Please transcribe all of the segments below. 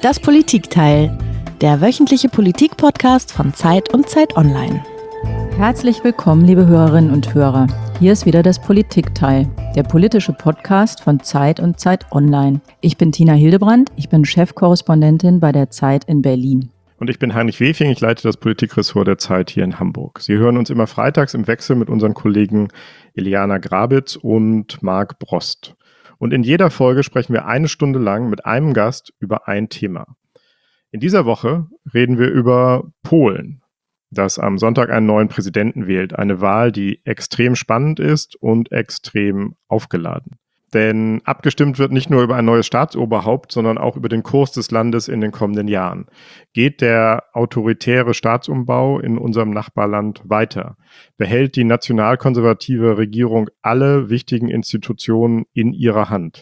Das Politikteil, der wöchentliche Politik-Podcast von Zeit und Zeit Online. Herzlich willkommen, liebe Hörerinnen und Hörer. Hier ist wieder das Politikteil, der politische Podcast von Zeit und Zeit Online. Ich bin Tina Hildebrand, ich bin Chefkorrespondentin bei der Zeit in Berlin. Und ich bin Heinrich Wefing, ich leite das Politikressort der Zeit hier in Hamburg. Sie hören uns immer freitags im Wechsel mit unseren Kollegen Iliana Grabitz und Marc Brost. Und in jeder Folge sprechen wir eine Stunde lang mit einem Gast über ein Thema. In dieser Woche reden wir über Polen, das am Sonntag einen neuen Präsidenten wählt. Eine Wahl, die extrem spannend ist und extrem aufgeladen. Denn abgestimmt wird nicht nur über ein neues Staatsoberhaupt, sondern auch über den Kurs des Landes in den kommenden Jahren. Geht der autoritäre Staatsumbau in unserem Nachbarland weiter? Behält die nationalkonservative Regierung alle wichtigen Institutionen in ihrer Hand?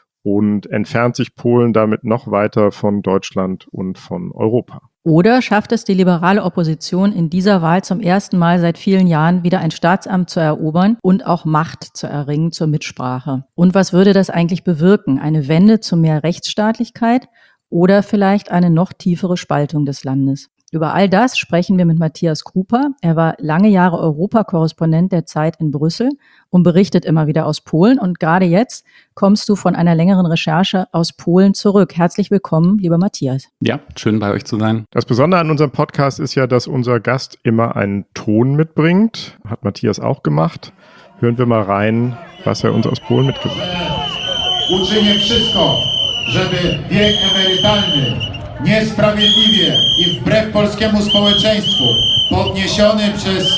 Und entfernt sich Polen damit noch weiter von Deutschland und von Europa? Oder schafft es die liberale Opposition in dieser Wahl zum ersten Mal seit vielen Jahren wieder ein Staatsamt zu erobern und auch Macht zu erringen zur Mitsprache? Und was würde das eigentlich bewirken? Eine Wende zu mehr Rechtsstaatlichkeit oder vielleicht eine noch tiefere Spaltung des Landes? Über all das sprechen wir mit Matthias Krupa. Er war lange Jahre Europakorrespondent der Zeit in Brüssel und berichtet immer wieder aus Polen. Und gerade jetzt kommst du von einer längeren Recherche aus Polen zurück. Herzlich willkommen, lieber Matthias. Ja, schön bei euch zu sein. Das Besondere an unserem Podcast ist ja, dass unser Gast immer einen Ton mitbringt. Hat Matthias auch gemacht. Hören wir mal rein, was er uns aus Polen mitgebracht hat. Uczynię wszystko, żeby wiek emerytalny niesprawiedliwie i wbrew polskiemu społeczeństwu podniesiony przez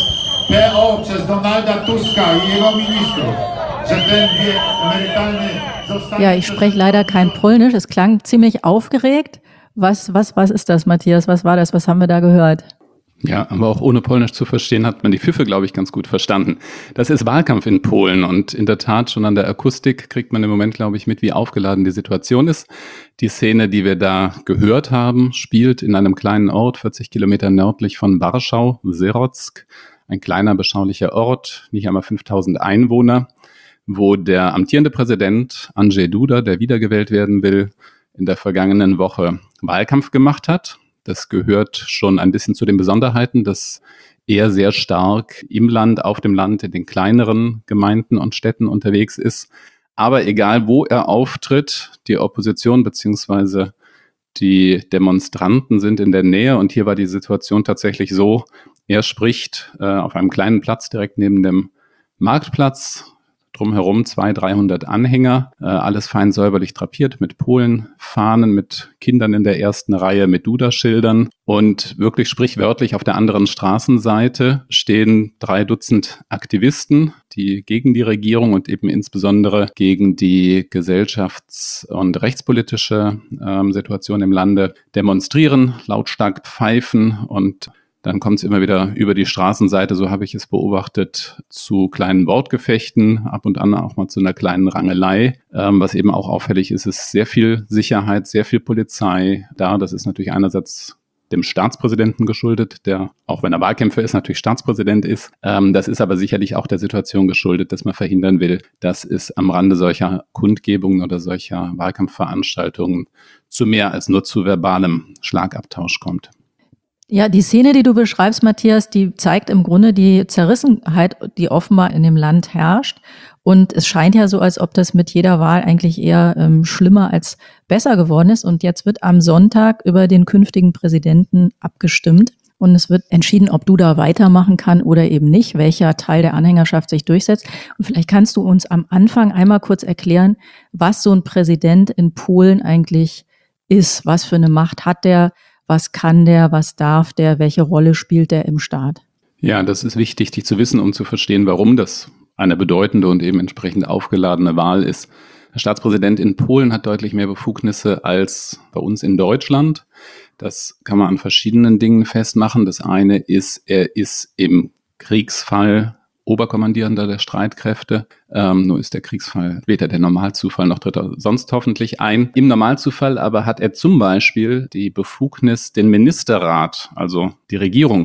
PO, przez Donalda Tuska i jego ministrów, że ten wiek emerytalny zostanie... Ja, ich spreche leider kein Polnisch. Es klang ziemlich aufgeregt. Was ist das, Matthias? Was war das? Was haben wir da gehört? Ja, aber auch ohne Polnisch zu verstehen, hat man die Pfiffe, glaube ich, ganz gut verstanden. Das ist Wahlkampf in Polen und in der Tat schon an der Akustik kriegt man im Moment, glaube ich, mit, wie aufgeladen die Situation ist. Die Szene, die wir da gehört haben, spielt in einem kleinen Ort, 40 Kilometer nördlich von Warschau, Serock, ein kleiner, beschaulicher Ort, nicht einmal 5000 Einwohner, wo der amtierende Präsident Andrzej Duda, der wiedergewählt werden will, in der vergangenen Woche Wahlkampf gemacht hat. Das gehört schon ein bisschen zu den Besonderheiten, dass er sehr stark im Land, auf dem Land, in den kleineren Gemeinden und Städten unterwegs ist. Aber egal, wo er auftritt, die Opposition bzw. die Demonstranten sind in der Nähe. Und hier war die Situation tatsächlich so, er spricht auf einem kleinen Platz direkt neben dem Marktplatz. Drumherum 200-300 Anhänger, alles fein säuberlich drapiert mit Polenfahnen, mit Kindern in der ersten Reihe, mit Duda-Schildern. Und wirklich sprichwörtlich auf der anderen Straßenseite stehen 3 Dutzend Aktivisten, die gegen die Regierung und eben insbesondere gegen die gesellschafts- und rechtspolitische Situation im Lande demonstrieren, lautstark pfeifen und dann kommt es immer wieder über die Straßenseite, so habe ich es beobachtet, zu kleinen Wortgefechten, ab und an auch mal zu einer kleinen Rangelei. Was eben auch auffällig ist, ist sehr viel Sicherheit, sehr viel Polizei da. Das ist natürlich einerseits dem Staatspräsidenten geschuldet, der, auch wenn er Wahlkämpfer ist, natürlich Staatspräsident ist. Das ist aber sicherlich auch der Situation geschuldet, dass man verhindern will, dass es am Rande solcher Kundgebungen oder solcher Wahlkampfveranstaltungen zu mehr als nur zu verbalem Schlagabtausch kommt. Ja, die Szene, die du beschreibst, Matthias, die zeigt im Grunde die Zerrissenheit, die offenbar in dem Land herrscht. Und es scheint ja so, als ob das mit jeder Wahl eigentlich eher schlimmer als besser geworden ist. Und jetzt wird am Sonntag über den künftigen Präsidenten abgestimmt. Und es wird entschieden, ob Duda weitermachen kann oder eben nicht, welcher Teil der Anhängerschaft sich durchsetzt. Und vielleicht kannst du uns am Anfang einmal kurz erklären, was so ein Präsident in Polen eigentlich ist. Was für eine Macht hat der? Was kann der, was darf der, welche Rolle spielt der im Staat? Ja, das ist wichtig, dich zu wissen, um zu verstehen, warum das eine bedeutende und eben entsprechend aufgeladene Wahl ist. Der Staatspräsident in Polen hat deutlich mehr Befugnisse als bei uns in Deutschland. Das kann man an verschiedenen Dingen festmachen. Das eine ist, er ist im Kriegsfall Oberkommandierender der Streitkräfte. Nur ist der Kriegsfall weder der Normalzufall noch tritt er sonst hoffentlich ein. Im Normalzufall aber hat er zum Beispiel die Befugnis, den Ministerrat, also die Regierung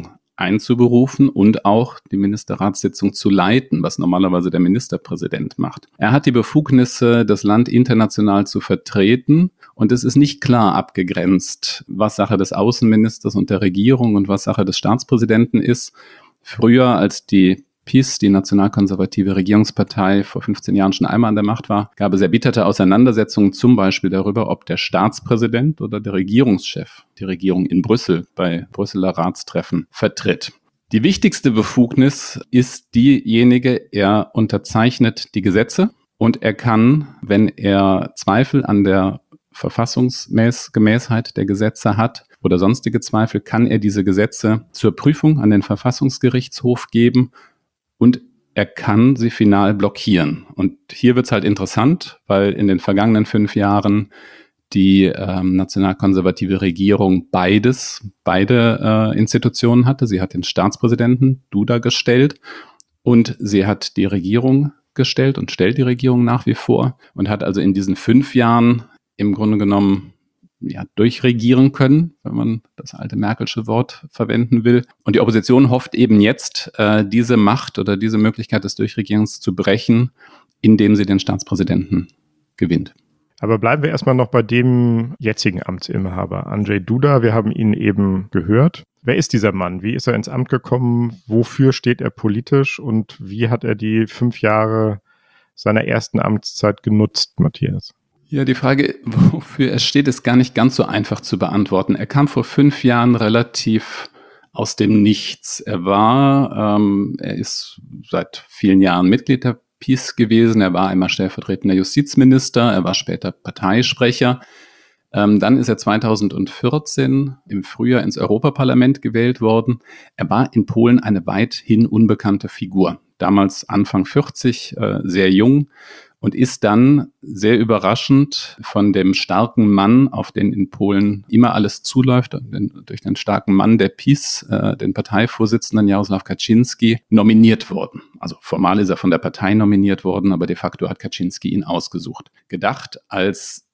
einzuberufen und auch die Ministerratssitzung zu leiten, was normalerweise der Ministerpräsident macht. Er hat die Befugnisse, das Land international zu vertreten, und es ist nicht klar abgegrenzt, was Sache des Außenministers und der Regierung und was Sache des Staatspräsidenten ist. Früher, als die PiS, die nationalkonservative Regierungspartei, vor 15 Jahren schon einmal an der Macht war, gab es erbitterte Auseinandersetzungen zum Beispiel darüber, ob der Staatspräsident oder der Regierungschef die Regierung in Brüssel bei Brüsseler Ratstreffen vertritt. Die wichtigste Befugnis ist diejenige, er unterzeichnet die Gesetze und er kann, wenn er Zweifel an der Verfassungsgemäßheit der Gesetze hat oder sonstige Zweifel, kann er diese Gesetze zur Prüfung an den Verfassungsgerichtshof geben und er kann sie final blockieren. Und hier wird es halt interessant, weil in den vergangenen 5 Jahren die nationalkonservative Regierung beide Institutionen hatte. Sie hat den Staatspräsidenten Duda gestellt und sie hat die Regierung gestellt und stellt die Regierung nach wie vor und hat also in diesen 5 Jahren im Grunde genommen durchregieren können, wenn man das alte Merkelsche Wort verwenden will. Und die Opposition hofft eben jetzt, diese Macht oder diese Möglichkeit des Durchregierens zu brechen, indem sie den Staatspräsidenten gewinnt. Aber bleiben wir erstmal noch bei dem jetzigen Amtsinhaber, Andrzej Duda. Wir haben ihn eben gehört. Wer ist dieser Mann? Wie ist er ins Amt gekommen? Wofür steht er politisch? Und wie hat er die 5 Jahre seiner ersten Amtszeit genutzt, Matthias? Ja, die Frage, wofür er steht, ist gar nicht ganz so einfach zu beantworten. Er kam vor 5 Jahren relativ aus dem Nichts. Er ist seit vielen Jahren Mitglied der PiS gewesen. Er war einmal stellvertretender Justizminister. Er war später Parteisprecher. Dann ist er 2014 im Frühjahr ins Europaparlament gewählt worden. Er war in Polen eine weithin unbekannte Figur. Damals Anfang 40, sehr jung. Und ist dann sehr überraschend von dem starken Mann, auf den in Polen immer alles zuläuft, durch den starken Mann der PiS, den Parteivorsitzenden Jarosław Kaczyński, nominiert worden. Also formal ist er von der Partei nominiert worden, aber de facto hat Kaczyński ihn ausgesucht. Gedacht als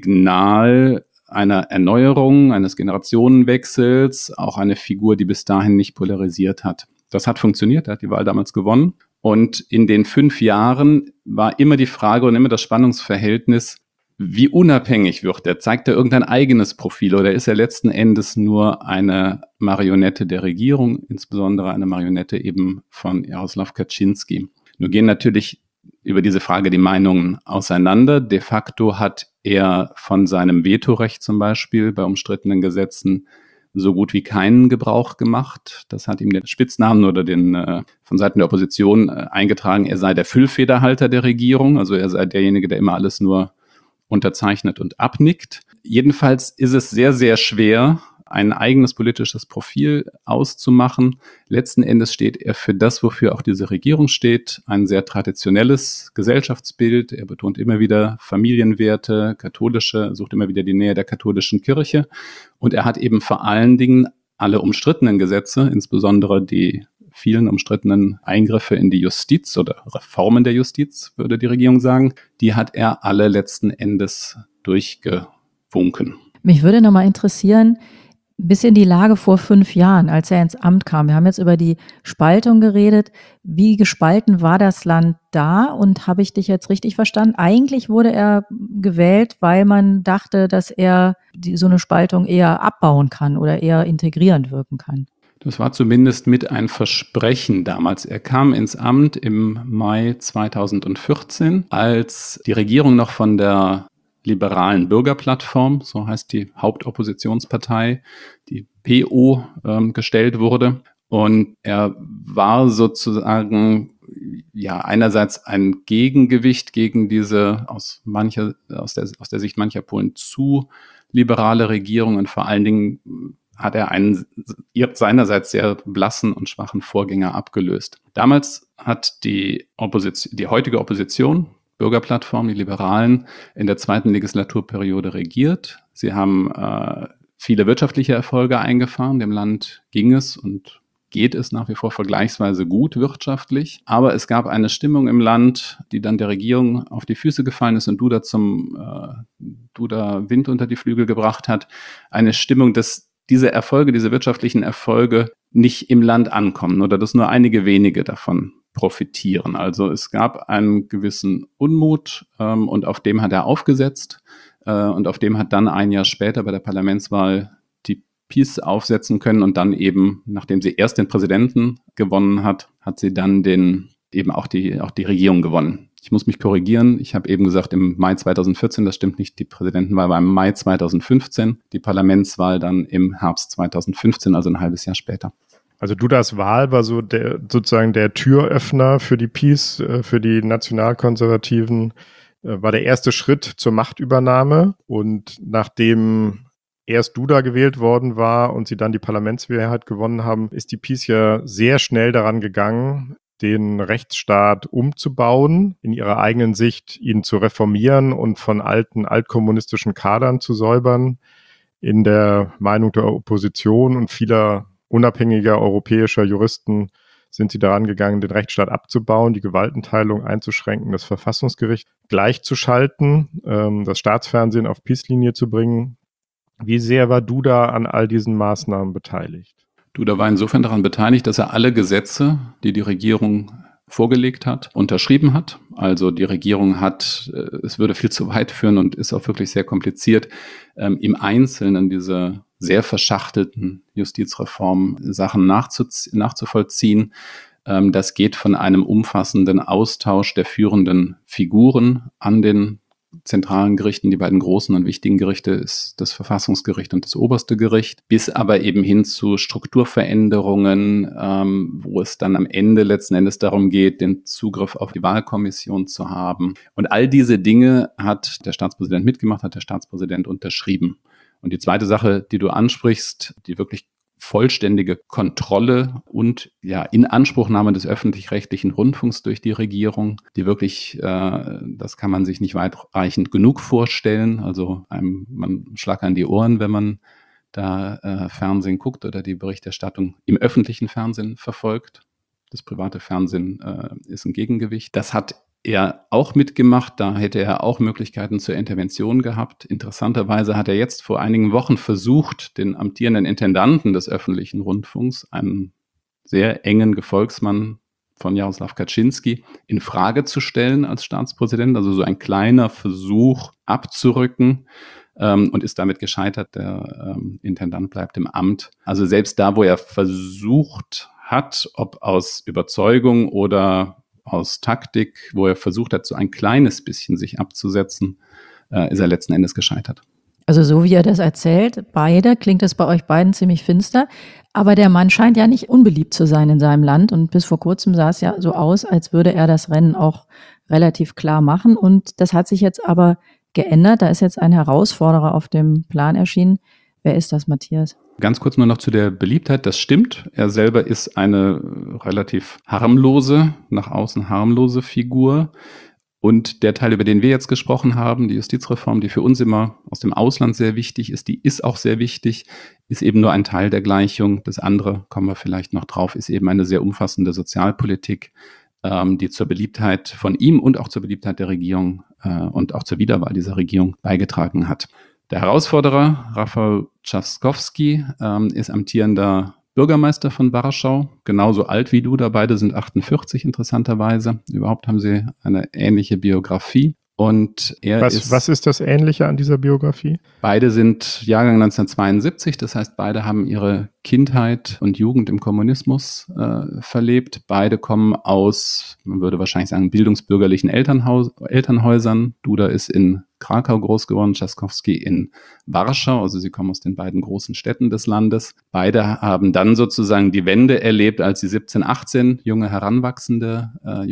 Signal einer Erneuerung, eines Generationenwechsels, auch eine Figur, die bis dahin nicht polarisiert hat. Das hat funktioniert, er hat die Wahl damals gewonnen. Und in den 5 Jahren war immer die Frage und immer das Spannungsverhältnis, wie unabhängig wird er? Zeigt er irgendein eigenes Profil oder ist er letzten Endes nur eine Marionette der Regierung, insbesondere eine Marionette eben von Jarosław Kaczyński? Nun gehen natürlich über diese Frage die Meinungen auseinander. De facto hat er von seinem Vetorecht zum Beispiel bei umstrittenen Gesetzen so gut wie keinen Gebrauch gemacht. Das hat ihm den Spitznamen oder den von Seiten der Opposition eingetragen, er sei der Füllfederhalter der Regierung, also er sei derjenige, der immer alles nur unterzeichnet und abnickt. Jedenfalls ist es sehr, sehr schwer, ein eigenes politisches Profil auszumachen. Letzten Endes steht er für das, wofür auch diese Regierung steht, ein sehr traditionelles Gesellschaftsbild. Er betont immer wieder Familienwerte, sucht immer wieder die Nähe der katholischen Kirche. Und er hat eben vor allen Dingen alle umstrittenen Gesetze, insbesondere die vielen umstrittenen Eingriffe in die Justiz oder Reformen der Justiz, würde die Regierung sagen, die hat er alle letzten Endes durchgewunken. Mich würde nochmal interessieren, ein bisschen die Lage vor 5 Jahren, als er ins Amt kam. Wir haben jetzt über die Spaltung geredet. Wie gespalten war das Land da? Und habe ich dich jetzt richtig verstanden? Eigentlich wurde er gewählt, weil man dachte, dass er so eine Spaltung eher abbauen kann oder eher integrierend wirken kann. Das war zumindest mit ein Versprechen damals. Er kam ins Amt im Mai 2014, als die Regierung noch von der liberalen Bürgerplattform, so heißt die Hauptoppositionspartei, die PO, gestellt wurde. Und er war sozusagen einerseits ein Gegengewicht gegen diese aus der Sicht mancher Polen zu liberale Regierung und vor allen Dingen hat er einen seinerseits sehr blassen und schwachen Vorgänger abgelöst. Damals hat die heutige Opposition, Bürgerplattform, die Liberalen, in der 2. Legislaturperiode regiert. Sie haben viele wirtschaftliche Erfolge eingefahren. Dem Land ging es und geht es nach wie vor vergleichsweise gut wirtschaftlich. Aber es gab eine Stimmung im Land, die dann der Regierung auf die Füße gefallen ist und Duda Wind unter die Flügel gebracht hat. Eine Stimmung, dass diese wirtschaftlichen Erfolge nicht im Land ankommen oder dass nur einige wenige davon profitieren. Also es gab einen gewissen Unmut und auf dem hat er aufgesetzt und auf dem hat dann ein Jahr später bei der Parlamentswahl die PiS aufsetzen können und dann eben, nachdem sie erst den Präsidenten gewonnen hat, hat sie dann eben auch die Regierung gewonnen. Ich muss mich korrigieren. Ich habe eben gesagt, im Mai 2014, das stimmt nicht, die Präsidentenwahl war im Mai 2015, die Parlamentswahl dann im Herbst 2015, also ein halbes Jahr später. Also Dudas Wahl war sozusagen der Türöffner für die PiS, für die Nationalkonservativen, war der erste Schritt zur Machtübernahme. Und nachdem erst Duda gewählt worden war und sie dann die Parlamentsmehrheit gewonnen haben, ist die PiS ja sehr schnell daran gegangen, den Rechtsstaat umzubauen, in ihrer eigenen Sicht ihn zu reformieren und von altkommunistischen Kadern zu säubern. In der Meinung der Opposition und vieler unabhängiger europäischer Juristen sind sie daran gegangen, den Rechtsstaat abzubauen, die Gewaltenteilung einzuschränken, das Verfassungsgericht gleichzuschalten, das Staatsfernsehen auf PiS-Linie zu bringen. Wie sehr war Duda an all diesen Maßnahmen beteiligt? Duda war insofern daran beteiligt, dass er alle Gesetze, die die Regierung vorgelegt hat, unterschrieben hat. Also die Regierung hat, es würde viel zu weit führen und ist auch wirklich sehr kompliziert, im Einzelnen diese sehr verschachtelten Justizreform-Sachen nachzuvollziehen. Das geht von einem umfassenden Austausch der führenden Figuren an den zentralen Gerichten, die beiden großen und wichtigen Gerichte ist das Verfassungsgericht und das oberste Gericht, bis aber eben hin zu Strukturveränderungen, wo es dann am Ende letzten Endes darum geht, den Zugriff auf die Wahlkommission zu haben. Und all diese Dinge hat der Staatspräsident mitgemacht, hat der Staatspräsident unterschrieben. Und die zweite Sache, die du ansprichst, die wirklich vollständige Kontrolle und Inanspruchnahme des öffentlich-rechtlichen Rundfunks durch die Regierung, die wirklich, das kann man sich nicht weitreichend genug vorstellen. Also man schlagt an die Ohren, wenn man da Fernsehen guckt oder die Berichterstattung im öffentlichen Fernsehen verfolgt. Das private Fernsehen ist ein Gegengewicht. Das hat er auch mitgemacht, da hätte er auch Möglichkeiten zur Intervention gehabt. Interessanterweise hat er jetzt vor einigen Wochen versucht, den amtierenden Intendanten des öffentlichen Rundfunks, einen sehr engen Gefolgsmann von Jaroslaw Kaczynski, in Frage zu stellen als Staatspräsident. Also so ein kleiner Versuch abzurücken und ist damit gescheitert. Der Intendant bleibt im Amt. Also selbst da, wo er versucht hat, ob aus Überzeugung oder aus Taktik, wo er versucht hat, so ein kleines bisschen sich abzusetzen, ist er letzten Endes gescheitert. Also so wie er das erzählt, klingt es bei euch beiden ziemlich finster. Aber der Mann scheint ja nicht unbeliebt zu sein in seinem Land. Und bis vor kurzem sah es ja so aus, als würde er das Rennen auch relativ klar machen. Und das hat sich jetzt aber geändert. Da ist jetzt ein Herausforderer auf dem Plan erschienen. Wer ist das, Matthias? Ganz kurz nur noch zu der Beliebtheit. Das stimmt. Er selber ist eine relativ nach außen harmlose Figur. Und der Teil, über den wir jetzt gesprochen haben, die Justizreform, die für uns immer aus dem Ausland sehr wichtig ist, die ist auch sehr wichtig, ist eben nur ein Teil der Gleichung. Das andere, kommen wir vielleicht noch drauf, ist eben eine sehr umfassende Sozialpolitik, die zur Beliebtheit von ihm und auch zur Beliebtheit der Regierung und auch zur Wiederwahl dieser Regierung beigetragen hat. Der Herausforderer, Rafał Trzaskowski, ist amtierender Bürgermeister von Warschau, genauso alt wie du, da beide sind 48 interessanterweise. Überhaupt haben sie eine ähnliche Biografie. Und was ist das Ähnliche an dieser Biografie? Beide sind Jahrgang 1972, das heißt, beide haben ihre Kindheit und Jugend im Kommunismus verlebt. Beide kommen aus, man würde wahrscheinlich sagen, bildungsbürgerlichen Elternhäusern. Duda ist in Krakau groß geworden, Trzaskowski in Warschau, also sie kommen aus den beiden großen Städten des Landes. Beide haben dann sozusagen die Wende erlebt, als sie 17, 18 junge Heranwachsende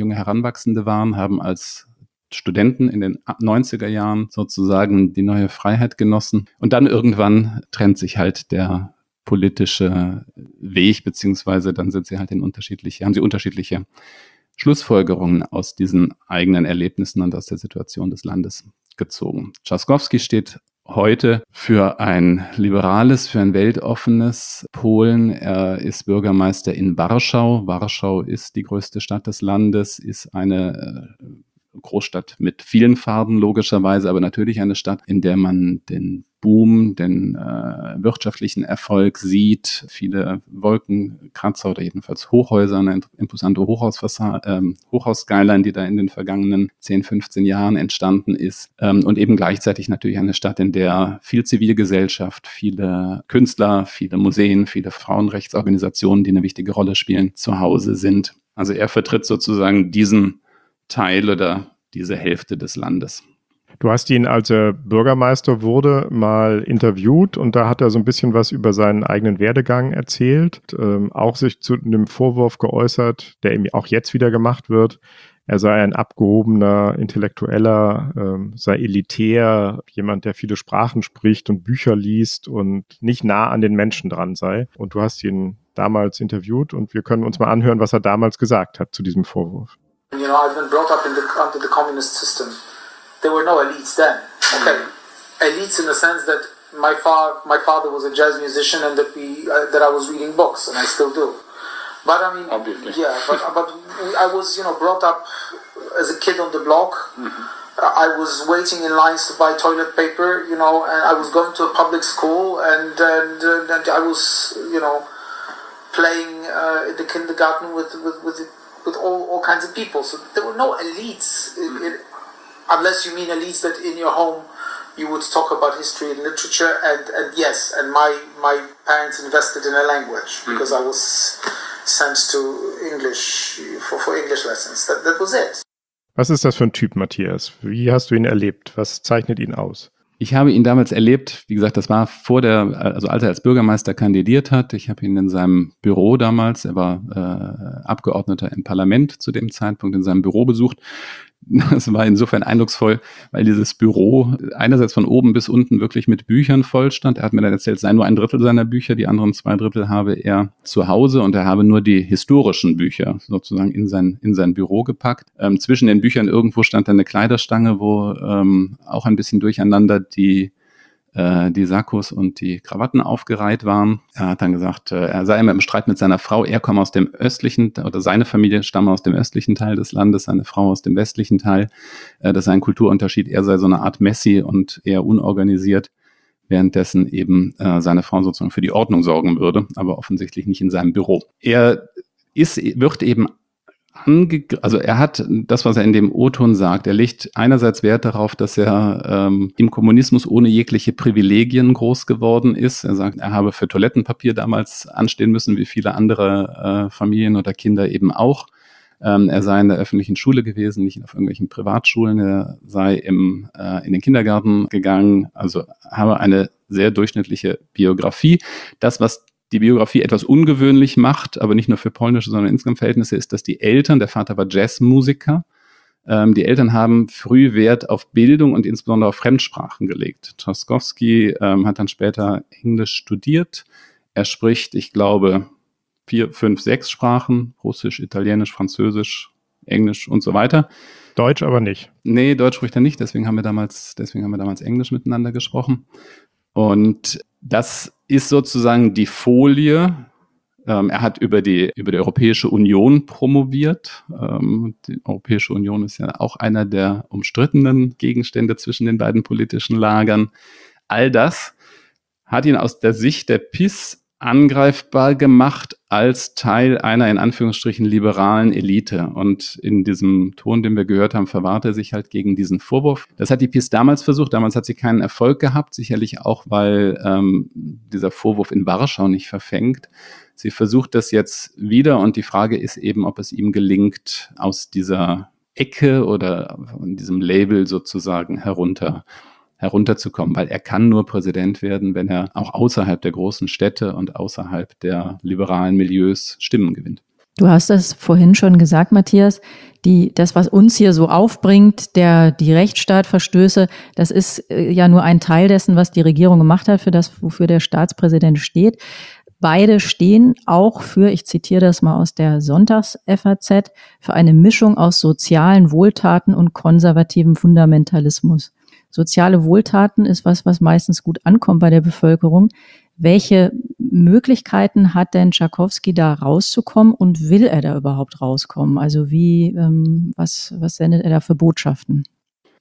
waren, haben als Studenten in den 90er Jahren sozusagen die neue Freiheit genossen. Und dann irgendwann trennt sich halt der politische Weg, beziehungsweise dann sind sie halt haben sie unterschiedliche Schlussfolgerungen aus diesen eigenen Erlebnissen und aus der Situation des Landes gezogen. Trzaskowski steht heute für ein liberales, für ein weltoffenes Polen. Er ist Bürgermeister in Warschau. Warschau ist die größte Stadt des Landes, ist eine Großstadt mit vielen Farben logischerweise, aber natürlich eine Stadt, in der man den Boom, den wirtschaftlichen Erfolg sieht, viele Wolkenkratzer oder jedenfalls Hochhäuser, eine imposante Hochhaus-Skyline, die da in den vergangenen 10, 15 Jahren entstanden ist. Und eben gleichzeitig natürlich eine Stadt, in der viel Zivilgesellschaft, viele Künstler, viele Museen, viele Frauenrechtsorganisationen, die eine wichtige Rolle spielen, zu Hause sind. Also er vertritt sozusagen diesen Teil oder diese Hälfte des Landes. Du hast ihn, als er Bürgermeister wurde, mal interviewt und da hat er so ein bisschen was über seinen eigenen Werdegang erzählt, auch sich zu einem Vorwurf geäußert, der ihm auch jetzt wieder gemacht wird. Er sei ein abgehobener Intellektueller, sei elitär, jemand, der viele Sprachen spricht und Bücher liest und nicht nah an den Menschen dran sei. Und du hast ihn damals interviewt und wir können uns mal anhören, was er damals gesagt hat zu diesem Vorwurf. You know, I've been brought up under the communist system. There were no elites then. Okay, elites in the sense that my father was a jazz musician and that I was reading books, and I still do. But I mean, obviously, yeah. But I was, you know, brought up as a kid on the block. I was waiting in lines to buy toilet paper, you know, and I was going to a public school, and I was, you know, playing in the kindergarten with all kinds of people. So there were no elites, unless you mean elites that in your home you would talk about history and literature, and yes, and my parents invested in a language because I was sent to English for English lessons. That was it. Was ist das für ein Typ, Matthias? Wie hast du ihn erlebt? Was zeichnet ihn aus? Ich habe ihn damals erlebt, wie gesagt, das war als er als Bürgermeister kandidiert hat. Ich habe ihn in seinem Büro damals, er war Abgeordneter im Parlament zu dem Zeitpunkt, in seinem Büro besucht. Das war insofern eindrucksvoll, weil dieses Büro einerseits von oben bis unten wirklich mit Büchern voll stand. Er hat mir dann erzählt, es sei nur 1/3 seiner Bücher, die anderen 2/3 habe er zu Hause und er habe nur die historischen Bücher sozusagen in sein Büro gepackt. Zwischen den Büchern irgendwo stand dann eine Kleiderstange, wo auch ein bisschen durcheinander die Sakkos und die Krawatten aufgereiht waren. Er hat dann gesagt, er sei immer im Streit mit seiner Frau. Er komme aus dem östlichen, oder seine Familie stamme aus dem östlichen Teil des Landes, seine Frau aus dem westlichen Teil. Das sei ein Kulturunterschied. Er sei so eine Art Messi und eher unorganisiert, währenddessen eben seine Frau sozusagen für die Ordnung sorgen würde, aber offensichtlich nicht in seinem Büro. Er wird eben also er hat das, was er in dem O-Ton sagt, er legt einerseits Wert darauf, dass er im Kommunismus ohne jegliche Privilegien groß geworden ist. Er sagt, er habe für Toilettenpapier damals anstehen müssen, wie viele andere Familien oder Kinder eben auch. Er sei in der öffentlichen Schule gewesen, nicht auf irgendwelchen Privatschulen. Er sei in den Kindergarten gegangen, also habe eine sehr durchschnittliche Biografie. Das, was die Biografie etwas ungewöhnlich macht, aber nicht nur für polnische, sondern insgesamt Verhältnisse, ist, dass die Eltern, der Vater war Jazzmusiker, die Eltern haben früh Wert auf Bildung und insbesondere auf Fremdsprachen gelegt. Trzaskowski hat dann später Englisch studiert. Er spricht, ich glaube, 4, 5, 6 Sprachen, Russisch, Italienisch, Französisch, Englisch und so weiter. Deutsch aber nicht. Nee, Deutsch spricht er nicht, deswegen haben wir damals Englisch miteinander gesprochen. Und das ist sozusagen die Folie. Er hat über die Europäische Union promoviert. Die Europäische Union ist ja auch einer der umstrittenen Gegenstände zwischen den beiden politischen Lagern. All das hat ihn aus der Sicht der PiS angreifbar gemacht als Teil einer in Anführungsstrichen liberalen Elite. Und in diesem Ton, den wir gehört haben, verwahrt er sich halt gegen diesen Vorwurf. Das hat die PiS damals versucht. Damals hat sie keinen Erfolg gehabt, sicherlich auch, weil dieser Vorwurf in Warschau nicht verfängt. Sie versucht das jetzt wieder und die Frage ist eben, ob es ihm gelingt, aus dieser Ecke oder von diesem Label sozusagen herunterzukommen, weil er kann nur Präsident werden, wenn er auch außerhalb der großen Städte und außerhalb der liberalen Milieus Stimmen gewinnt. Du hast das vorhin schon gesagt, Matthias, das, was uns hier so aufbringt, die Rechtsstaatverstöße, das ist ja nur ein Teil dessen, was die Regierung gemacht hat, wofür der Staatspräsident steht. Beide stehen auch für, ich zitiere das mal aus der Sonntags-FAZ, für eine Mischung aus sozialen Wohltaten und konservativem Fundamentalismus. Soziale Wohltaten ist was meistens gut ankommt bei der Bevölkerung. Welche Möglichkeiten hat denn Tschakowski, da rauszukommen und will er da überhaupt rauskommen? Also was sendet er da für Botschaften?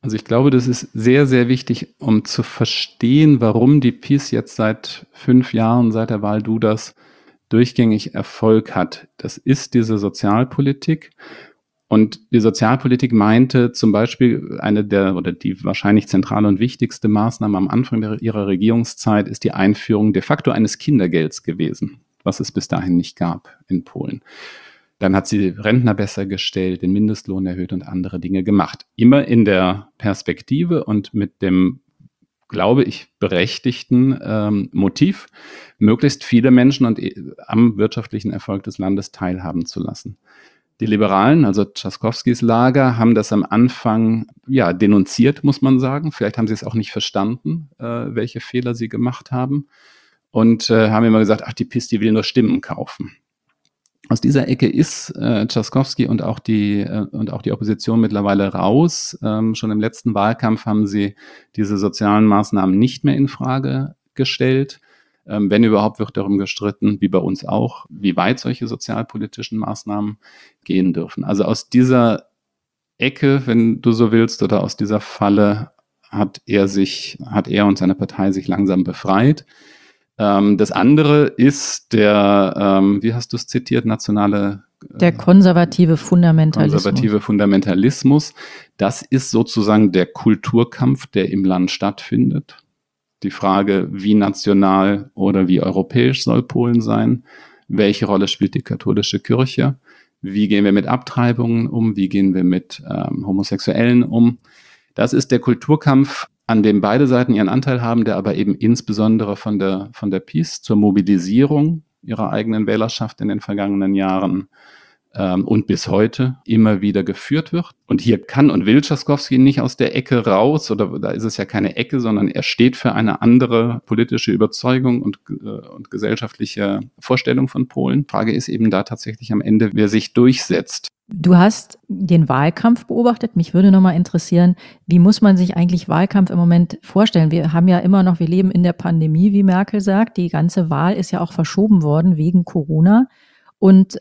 Also ich glaube, das ist sehr, sehr wichtig, um zu verstehen, warum die PiS jetzt seit 5 Jahren, seit der Wahl Dudas, durchgängig Erfolg hat. Das ist diese Sozialpolitik. Und die Sozialpolitik meinte zum Beispiel die wahrscheinlich zentrale und wichtigste Maßnahme am Anfang ihrer Regierungszeit ist die Einführung de facto eines Kindergelds gewesen, was es bis dahin nicht gab in Polen. Dann hat sie Rentner besser gestellt, den Mindestlohn erhöht und andere Dinge gemacht. Immer in der Perspektive und mit dem, glaube ich, berechtigten Motiv, möglichst viele Menschen am wirtschaftlichen Erfolg des Landes teilhaben zu lassen. Die Liberalen, also Trzaskowskis Lager, haben das am Anfang denunziert, muss man sagen. Vielleicht haben sie es auch nicht verstanden, welche Fehler sie gemacht haben. Und haben immer gesagt, die PiS, die will nur Stimmen kaufen. Aus dieser Ecke ist Trzaskowski und auch die Opposition mittlerweile raus. Schon im letzten Wahlkampf haben sie diese sozialen Maßnahmen nicht mehr in Frage gestellt. Wenn überhaupt, wird darum gestritten, wie bei uns auch, wie weit solche sozialpolitischen Maßnahmen gehen dürfen. Also aus dieser Ecke, wenn du so willst, oder aus dieser Falle hat er und seine Partei sich langsam befreit. Das andere ist der, wie hast du es zitiert, der konservative Fundamentalismus. Das ist sozusagen der Kulturkampf, der im Land stattfindet. Die Frage, wie national oder wie europäisch soll Polen sein? Welche Rolle spielt die katholische Kirche? Wie gehen wir mit Abtreibungen um? Wie gehen wir mit Homosexuellen um? Das ist der Kulturkampf, an dem beide Seiten ihren Anteil haben, der aber eben insbesondere von der PiS zur Mobilisierung ihrer eigenen Wählerschaft in den vergangenen Jahren und bis heute immer wieder geführt wird. Und hier kann und will Trzaskowski nicht aus der Ecke raus, oder da ist es ja keine Ecke, sondern er steht für eine andere politische Überzeugung und gesellschaftliche Vorstellung von Polen. Die Frage ist eben da tatsächlich am Ende, wer sich durchsetzt. Du hast den Wahlkampf beobachtet. Mich würde nochmal interessieren, wie muss man sich eigentlich Wahlkampf im Moment vorstellen? Wir leben in der Pandemie, wie Merkel sagt. Die ganze Wahl ist ja auch verschoben worden wegen Corona. Und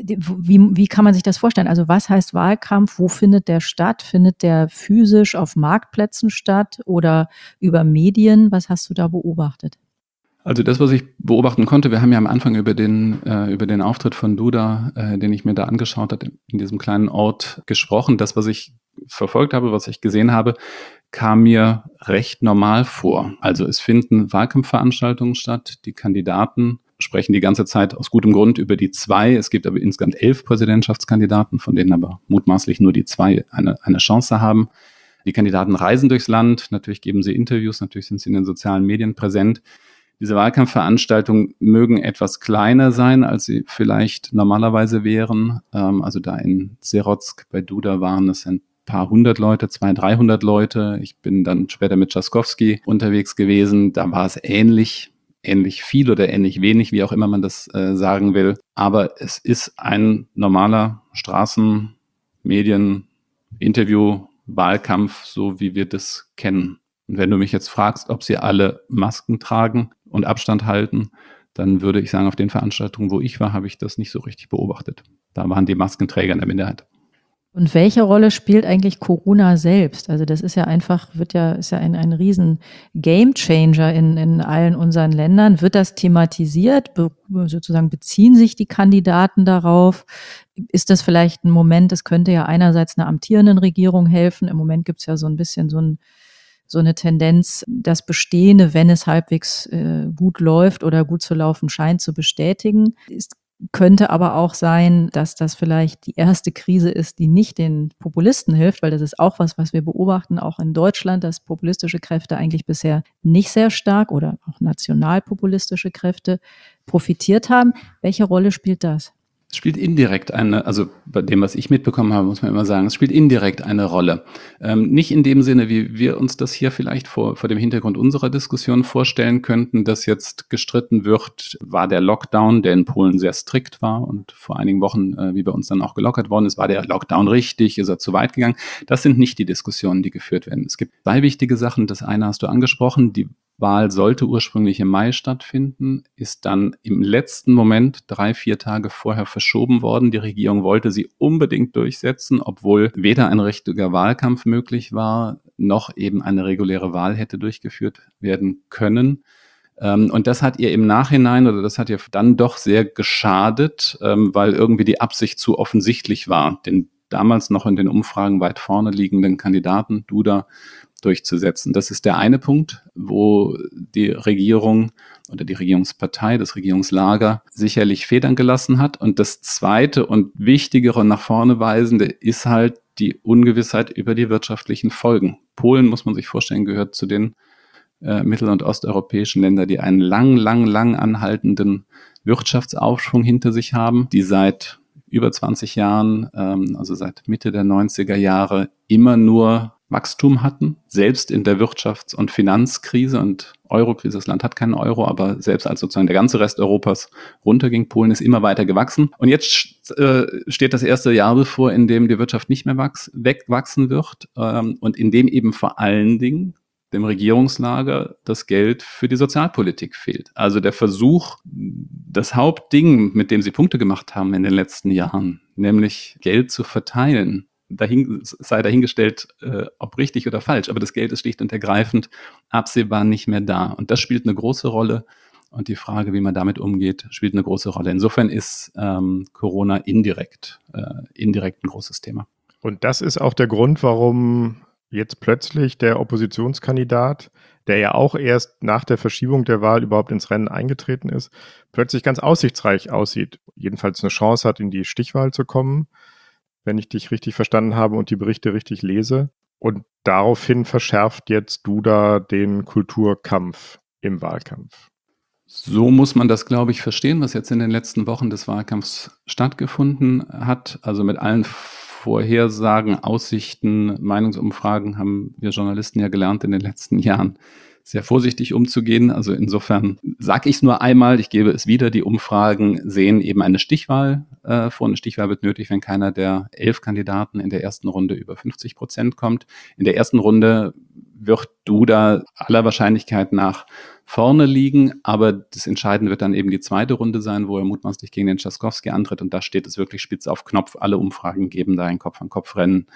wie kann man sich das vorstellen? Also was heißt Wahlkampf? Wo findet der statt? Findet der physisch auf Marktplätzen statt oder über Medien? Was hast du da beobachtet? Also das, was ich beobachten konnte, wir haben ja am Anfang über den Auftritt von Duda, den ich mir da angeschaut habe, in diesem kleinen Ort gesprochen. Das, was ich verfolgt habe, was ich gesehen habe, kam mir recht normal vor. Also es finden Wahlkampfveranstaltungen statt, die Kandidaten sprechen die ganze Zeit aus gutem Grund über die 2. Es gibt aber insgesamt 11 Präsidentschaftskandidaten, von denen aber mutmaßlich nur die 2 eine Chance haben. Die Kandidaten reisen durchs Land, natürlich geben sie Interviews, natürlich sind sie in den sozialen Medien präsent. Diese Wahlkampfveranstaltungen mögen etwas kleiner sein, als sie vielleicht normalerweise wären. Also da in Serotsk bei Duda waren es ein paar hundert Leute, 200, 300 Leute. Ich bin dann später mit Trzaskowski unterwegs gewesen. Da war es ähnlich viel oder ähnlich wenig, wie auch immer man das sagen will. Aber es ist ein normaler Straßenmedien-Interview-Wahlkampf, so wie wir das kennen. Und wenn du mich jetzt fragst, ob sie alle Masken tragen und Abstand halten, dann würde ich sagen, auf den Veranstaltungen, wo ich war, habe ich das nicht so richtig beobachtet. Da waren die Maskenträger in der Minderheit. Und welche Rolle spielt eigentlich Corona selbst? Also das ist ja einfach, ist ja ein riesen Gamechanger in allen unseren Ländern. Wird das thematisiert? Sozusagen beziehen sich die Kandidaten darauf? Ist das vielleicht ein Moment, es könnte ja einerseits einer amtierenden Regierung helfen. Im Moment gibt es ja so ein bisschen so eine Tendenz, das Bestehende, wenn es halbwegs gut läuft oder gut zu laufen scheint, zu bestätigen. Es könnte aber auch sein, dass das vielleicht die erste Krise ist, die nicht den Populisten hilft, weil das ist auch was wir beobachten, auch in Deutschland, dass populistische Kräfte eigentlich bisher nicht sehr stark oder auch nationalpopulistische Kräfte profitiert haben. Welche Rolle spielt das? Es spielt indirekt also bei dem, was ich mitbekommen habe, muss man immer sagen, es spielt indirekt eine Rolle. Nicht in dem Sinne, wie wir uns das hier vielleicht vor dem Hintergrund unserer Diskussion vorstellen könnten, dass jetzt gestritten wird, war der Lockdown, der in Polen sehr strikt war und vor einigen Wochen, wie bei uns dann auch gelockert worden ist, war der Lockdown richtig, ist er zu weit gegangen? Das sind nicht die Diskussionen, die geführt werden. Es gibt 2 wichtige Sachen. Das eine hast du angesprochen, die Wahl sollte ursprünglich im Mai stattfinden, ist dann im letzten Moment 3-4 Tage vorher verschoben worden. Die Regierung wollte sie unbedingt durchsetzen, obwohl weder ein richtiger Wahlkampf möglich war, noch eben eine reguläre Wahl hätte durchgeführt werden können. Und das hat ihr im Nachhinein, oder das hat ihr dann doch sehr geschadet, weil irgendwie die Absicht zu offensichtlich war, den damals noch in den Umfragen weit vorne liegenden Kandidaten Duda durchzusetzen. Das ist der eine Punkt, wo die Regierung oder die Regierungspartei, das Regierungslager sicherlich Federn gelassen hat. Und das zweite und wichtigere und nach vorne weisende ist halt die Ungewissheit über die wirtschaftlichen Folgen. Polen, muss man sich vorstellen, gehört zu den mittel- und osteuropäischen Ländern, die einen lang anhaltenden Wirtschaftsaufschwung hinter sich haben, die seit über 20 Jahren, also seit Mitte der 90er Jahre, immer nur Wachstum hatten, selbst in der Wirtschafts- und Finanzkrise und Eurokrise. Das Land hat keinen Euro, aber selbst als sozusagen der ganze Rest Europas runterging, Polen ist immer weiter gewachsen. Und jetzt steht das erste Jahr bevor, in dem die Wirtschaft nicht mehr wachsen wird und in dem eben vor allen Dingen dem Regierungslager das Geld für die Sozialpolitik fehlt. Also der Versuch, das Hauptding, mit dem sie Punkte gemacht haben in den letzten Jahren, nämlich Geld zu verteilen, sei dahingestellt, ob richtig oder falsch, aber das Geld ist schlicht und ergreifend absehbar nicht mehr da. Und das spielt eine große Rolle. Und die Frage, wie man damit umgeht, spielt eine große Rolle. Insofern ist Corona indirekt ein großes Thema. Und das ist auch der Grund, warum jetzt plötzlich der Oppositionskandidat, der ja auch erst nach der Verschiebung der Wahl überhaupt ins Rennen eingetreten ist, plötzlich ganz aussichtsreich aussieht. Jedenfalls eine Chance hat, in die Stichwahl zu kommen, wenn ich dich richtig verstanden habe und die Berichte richtig lese. Und daraufhin verschärft jetzt Duda den Kulturkampf im Wahlkampf. So muss man das, glaube ich, verstehen, was jetzt in den letzten Wochen des Wahlkampfs stattgefunden hat. Also mit allen Vorhersagen, Aussichten, Meinungsumfragen haben wir Journalisten ja gelernt in den letzten Jahren, sehr vorsichtig umzugehen. Also insofern sage ich es nur einmal, ich gebe es wieder, die Umfragen sehen eben eine Stichwahl vor. Eine Stichwahl wird nötig, wenn keiner der 11 Kandidaten in der ersten Runde über 50% kommt. In der ersten Runde wird Duda aller Wahrscheinlichkeit nach vorne liegen, aber das Entscheidende wird dann eben die zweite Runde sein, wo er mutmaßlich gegen den Trzaskowski antritt, und da steht es wirklich spitz auf Knopf. Alle Umfragen geben da ein Kopf-an-Kopf-Rennen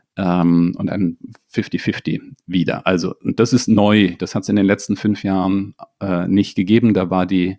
und ein 50-50 wieder. Also und das ist neu, das hat es in den letzten 5 Jahren nicht gegeben, da war die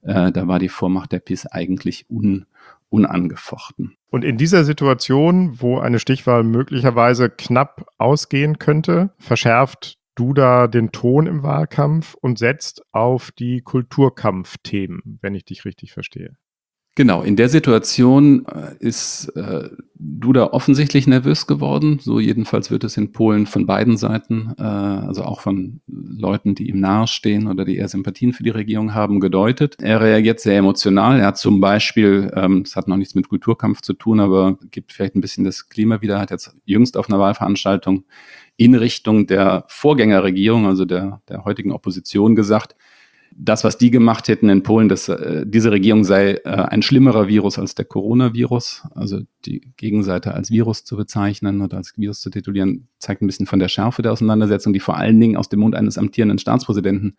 Vormacht der PiS eigentlich unangefochten. Und in dieser Situation, wo eine Stichwahl möglicherweise knapp ausgehen könnte, verschärft Duda den Ton im Wahlkampf und setzt auf die Kulturkampfthemen, wenn ich dich richtig verstehe. Genau, in der Situation ist Duda offensichtlich nervös geworden. So jedenfalls wird es in Polen von beiden Seiten, also auch von Leuten, die ihm nahestehen oder die eher Sympathien für die Regierung haben, gedeutet. Er reagiert sehr emotional. Er hat zum Beispiel, es hat noch nichts mit Kulturkampf zu tun, aber gibt vielleicht ein bisschen das Klima wieder, hat jetzt jüngst auf einer Wahlveranstaltung in Richtung der Vorgängerregierung, also der heutigen Opposition gesagt, das, was die gemacht hätten in Polen, dass diese Regierung sei ein schlimmerer Virus als der Coronavirus. Also die Gegenseite als Virus zu bezeichnen oder als Virus zu titulieren, zeigt ein bisschen von der Schärfe der Auseinandersetzung, die vor allen Dingen aus dem Mund eines amtierenden Staatspräsidenten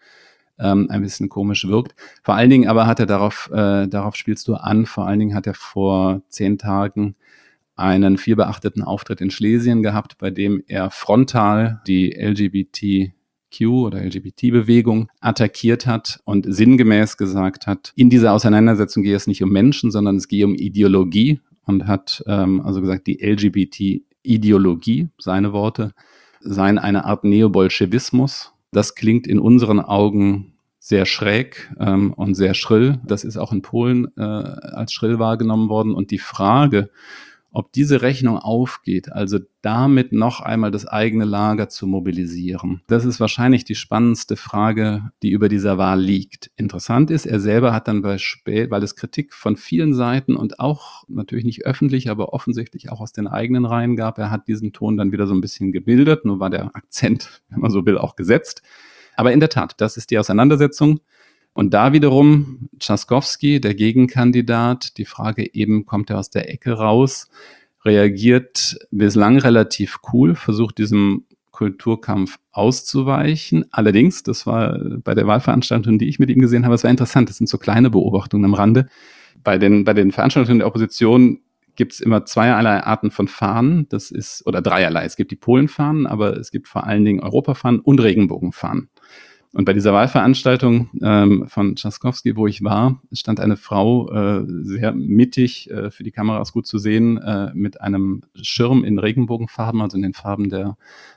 ein bisschen komisch wirkt. Vor allen Dingen aber hat er darauf spielst du an, vor allen Dingen hat er vor 10 Tagen einen vielbeachteten Auftritt in Schlesien gehabt, bei dem er frontal die LGBTQ oder LGBT-Bewegung attackiert hat und sinngemäß gesagt hat, in dieser Auseinandersetzung gehe es nicht um Menschen, sondern es gehe um Ideologie, und hat also gesagt, die LGBT-Ideologie, seine Worte, seien eine Art Neobolschewismus. Das klingt in unseren Augen sehr schräg und sehr schrill. Das ist auch in Polen als schrill wahrgenommen worden. Und die Frage, ob diese Rechnung aufgeht, also damit noch einmal das eigene Lager zu mobilisieren, das ist wahrscheinlich die spannendste Frage, die über dieser Wahl liegt. Interessant ist, er selber hat dann weil es Kritik von vielen Seiten und auch natürlich nicht öffentlich, aber offensichtlich auch aus den eigenen Reihen gab, er hat diesen Ton dann wieder so ein bisschen gebildet, nur war der Akzent, wenn man so will, auch gesetzt. Aber in der Tat, das ist die Auseinandersetzung. Und da wiederum Trzaskowski, der Gegenkandidat, die Frage eben, kommt er aus der Ecke raus, reagiert bislang relativ cool, versucht diesem Kulturkampf auszuweichen. Allerdings, das war bei der Wahlveranstaltung, die ich mit ihm gesehen habe, es war interessant, das sind so kleine Beobachtungen am Rande. Bei den Veranstaltungen der Opposition gibt es immer zweierlei Arten von Fahnen. Das ist, oder dreierlei. Es gibt die Polenfahnen, aber es gibt vor allen Dingen Europafahnen und Regenbogenfahnen. Und bei dieser Wahlveranstaltung von Trzaskowski, wo ich war, stand eine Frau sehr mittig, für die Kameras gut zu sehen, mit einem Schirm in Regenbogenfarben, also in den Farben der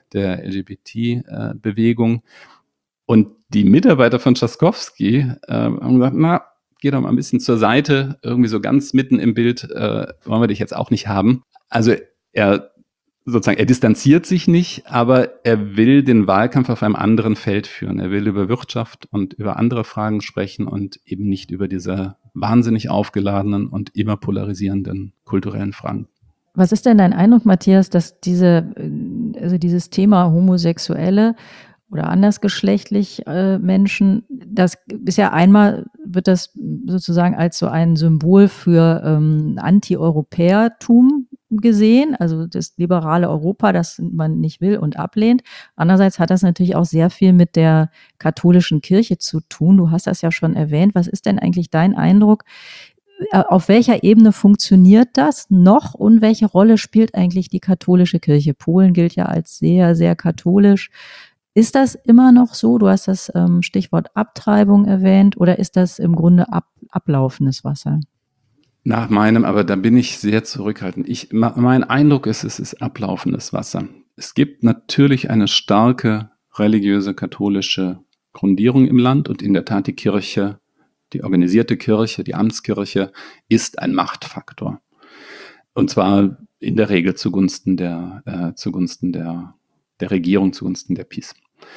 LGBT-Bewegung. Und die Mitarbeiter von Trzaskowski haben gesagt, na, geh doch mal ein bisschen zur Seite, irgendwie so ganz mitten im Bild wollen wir dich jetzt auch nicht haben. Also er distanziert sich nicht, aber er will den Wahlkampf auf einem anderen Feld führen. Er will über Wirtschaft und über andere Fragen sprechen und eben nicht über diese wahnsinnig aufgeladenen und immer polarisierenden kulturellen Fragen. Was ist denn dein Eindruck, Matthias, dass dieses Thema Homosexuelle oder andersgeschlechtlich Menschen, das ist ja einmal, wird das sozusagen als so ein Symbol für Anti-Europäertum gesehen, also das liberale Europa, das man nicht will und ablehnt. Andererseits hat das natürlich auch sehr viel mit der katholischen Kirche zu tun. Du hast das ja schon erwähnt. Was ist denn eigentlich dein Eindruck? Auf welcher Ebene funktioniert das noch und welche Rolle spielt eigentlich die katholische Kirche? Polen gilt ja als sehr, sehr katholisch. Ist das immer noch so? Du hast das Stichwort Abtreibung erwähnt, oder ist das im Grunde ablaufendes Wasser? Nach meinem, aber da bin ich sehr zurückhaltend. Mein Eindruck ist, es ist ablaufendes Wasser. Es gibt natürlich eine starke religiöse katholische Grundierung im Land und in der Tat die Kirche, die organisierte Kirche, die Amtskirche ist ein Machtfaktor. Und zwar in der Regel zugunsten der Regierung, zugunsten der PiS.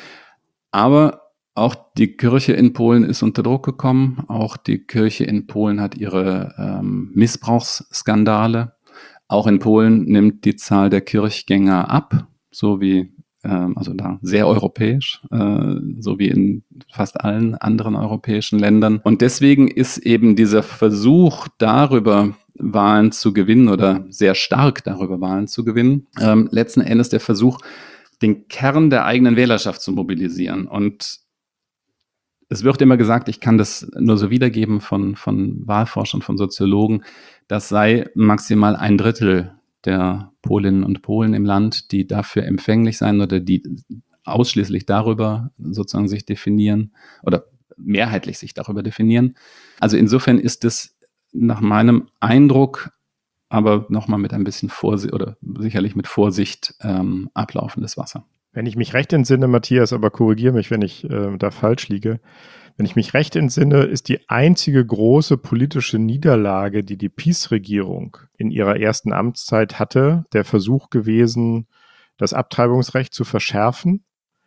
Aber auch die Kirche in Polen ist unter Druck gekommen. Auch die Kirche in Polen hat ihre Missbrauchsskandale. Auch in Polen nimmt die Zahl der Kirchgänger ab, so wie, also da sehr europäisch, so wie in fast allen anderen europäischen Ländern. Und deswegen ist eben dieser Versuch, darüber Wahlen zu gewinnen oder sehr stark darüber Wahlen zu gewinnen, letzten Endes der Versuch, den Kern der eigenen Wählerschaft zu mobilisieren. Und es wird immer gesagt, ich kann das nur so wiedergeben von Wahlforschern, von Soziologen, das sei maximal 1/3 der Polinnen und Polen im Land, die dafür empfänglich seien oder die ausschließlich darüber sozusagen sich definieren oder mehrheitlich sich darüber definieren. Also insofern ist es nach meinem Eindruck, aber nochmal mit ein bisschen Vorsicht oder sicherlich mit Vorsicht ablaufendes Wasser. Wenn ich mich recht entsinne, Matthias, aber korrigiere mich, wenn ich da falsch liege. Wenn ich mich recht entsinne, ist die einzige große politische Niederlage, die die PiS-Regierung in ihrer ersten Amtszeit hatte, der Versuch gewesen, das Abtreibungsrecht zu verschärfen.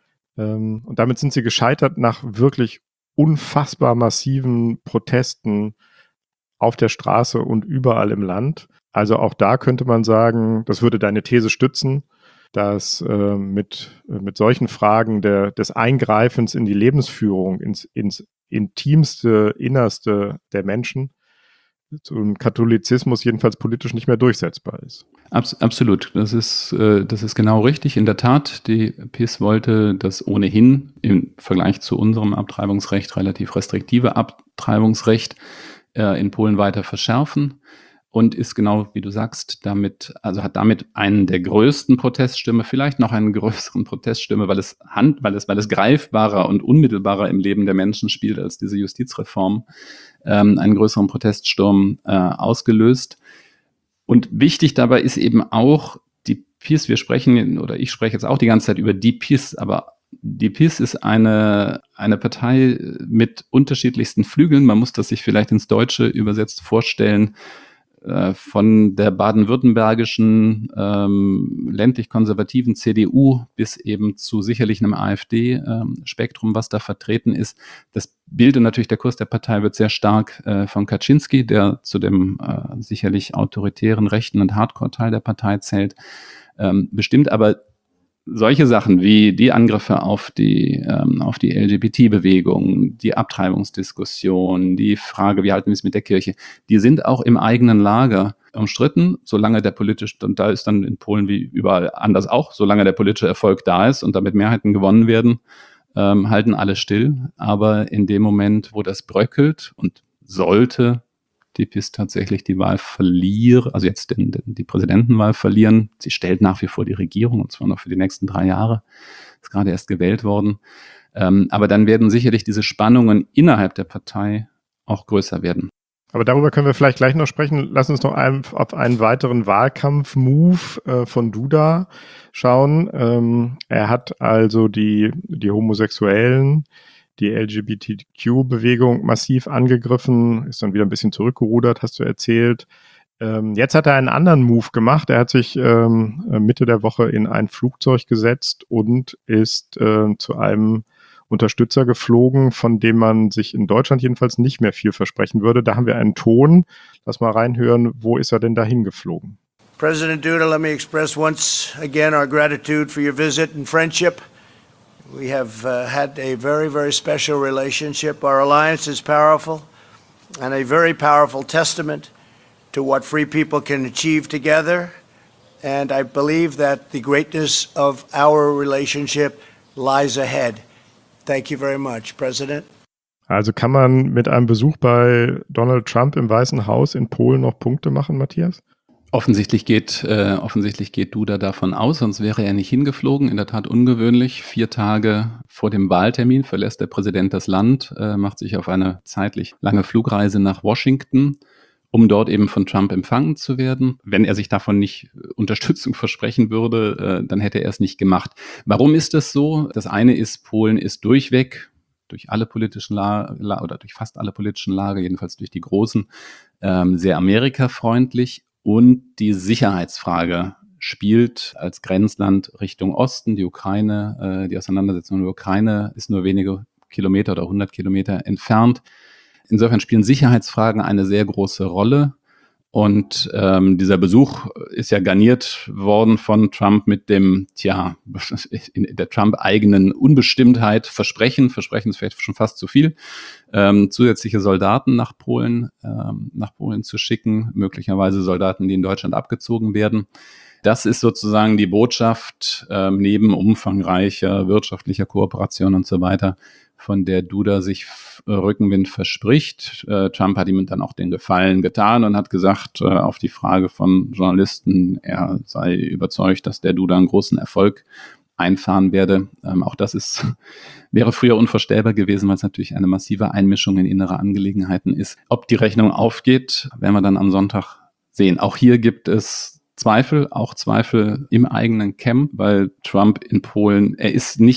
Und damit sind sie gescheitert nach wirklich unfassbar massiven Protesten auf der Straße und überall im Land. Also auch da könnte man sagen, das würde deine These stützen, dass mit solchen Fragen des Eingreifens in die Lebensführung, ins intimste, innerste der Menschen, so ein Katholizismus jedenfalls politisch nicht mehr durchsetzbar ist. Absolut, das ist genau richtig. In der Tat, die PiS wollte das ohnehin im Vergleich zu unserem Abtreibungsrecht relativ restriktive Abtreibungsrecht in Polen weiter verschärfen. Und ist genau, wie du sagst, hat damit einen der größten Proteststimme, vielleicht noch einen größeren Proteststimme, weil es greifbarer und unmittelbarer im Leben der Menschen spielt als diese Justizreform, einen größeren Proteststurm ausgelöst. Und wichtig dabei ist eben auch die PiS, ich spreche jetzt auch die ganze Zeit über die PiS, aber die PiS ist eine Partei mit unterschiedlichsten Flügeln. Man muss das sich vielleicht ins Deutsche übersetzt vorstellen, von der baden-württembergischen ländlich-konservativen CDU bis eben zu sicherlich einem AfD-Spektrum, was da vertreten ist. Das Bild und natürlich der Kurs der Partei wird sehr stark von Kaczynski, der zu dem sicherlich autoritären rechten und Hardcore-Teil der Partei zählt, bestimmt. Aber solche Sachen wie die Angriffe auf die LGBT-Bewegung, die Abtreibungsdiskussion, die Frage, wie halten wir es mit der Kirche, die sind auch im eigenen Lager umstritten, solange der politische, und da ist dann in Polen wie überall anders auch, solange der politische Erfolg da ist und damit Mehrheiten gewonnen werden, halten alle still. Aber in dem Moment, wo das bröckelt und sollte die PiS tatsächlich die Wahl verlieren, also jetzt die Präsidentenwahl verlieren. Sie stellt nach wie vor die Regierung, und zwar noch für die nächsten 3 Jahre. Ist gerade erst gewählt worden. Aber dann werden sicherlich diese Spannungen innerhalb der Partei auch größer werden. Aber darüber können wir vielleicht gleich noch sprechen. Lass uns noch auf einen weiteren Wahlkampf-Move von Duda schauen. Er hat also die Homosexuellen, die LGBTQ-Bewegung massiv angegriffen, ist dann wieder ein bisschen zurückgerudert, hast du erzählt. Jetzt hat er einen anderen Move gemacht. Er hat sich Mitte der Woche in ein Flugzeug gesetzt und ist zu einem Unterstützer geflogen, von dem man sich in Deutschland jedenfalls nicht mehr viel versprechen würde. Da haben wir einen Ton. Lass mal reinhören, wo ist er denn dahin geflogen? President Duda, let me express once again our gratitude for your visit and friendship. We have had a very, very special relationship. Our alliance is powerful and a very powerful testament to what free people can achieve together. And I believe that the greatness of our relationship lies ahead. Thank you very much, President. Also kann man mit einem Besuch bei Donald Trump im Weißen Haus in Polen noch Punkte machen, Matthias? Offensichtlich geht Duda davon aus, sonst wäre er nicht hingeflogen. In der Tat ungewöhnlich. 4 Tage vor dem Wahltermin verlässt der Präsident das Land, macht sich auf eine zeitlich lange Flugreise nach Washington, um dort eben von Trump empfangen zu werden. Wenn er sich davon nicht Unterstützung versprechen würde, dann hätte er es nicht gemacht. Warum ist das so? Das eine ist, Polen ist durchweg, durch alle politischen oder durch fast alle politischen Lager, jedenfalls durch die großen, sehr amerikafreundlich. Und die Sicherheitsfrage spielt als Grenzland Richtung Osten. Die Ukraine, die Auseinandersetzung in der Ukraine ist nur wenige Kilometer oder 100 Kilometer entfernt. Insofern spielen Sicherheitsfragen eine sehr große Rolle. Und dieser Besuch ist ja garniert worden von Trump mit dem, in der Trump-eigenen Unbestimmtheit Versprechen ist vielleicht schon fast zu viel, zusätzliche Soldaten nach Polen zu schicken, möglicherweise Soldaten, die in Deutschland abgezogen werden. Das ist sozusagen die Botschaft neben umfangreicher wirtschaftlicher Kooperation und so weiter, von der Duda sich Rückenwind verspricht. Trump hat ihm dann auch den Gefallen getan und hat gesagt, auf die Frage von Journalisten, er sei überzeugt, dass der Duda einen großen Erfolg einfahren werde. Auch das wäre früher unvorstellbar gewesen, weil es natürlich eine massive Einmischung in innere Angelegenheiten ist. Ob die Rechnung aufgeht, werden wir dann am Sonntag sehen. Auch hier gibt es Zweifel im eigenen Camp, weil Trump in Polen, er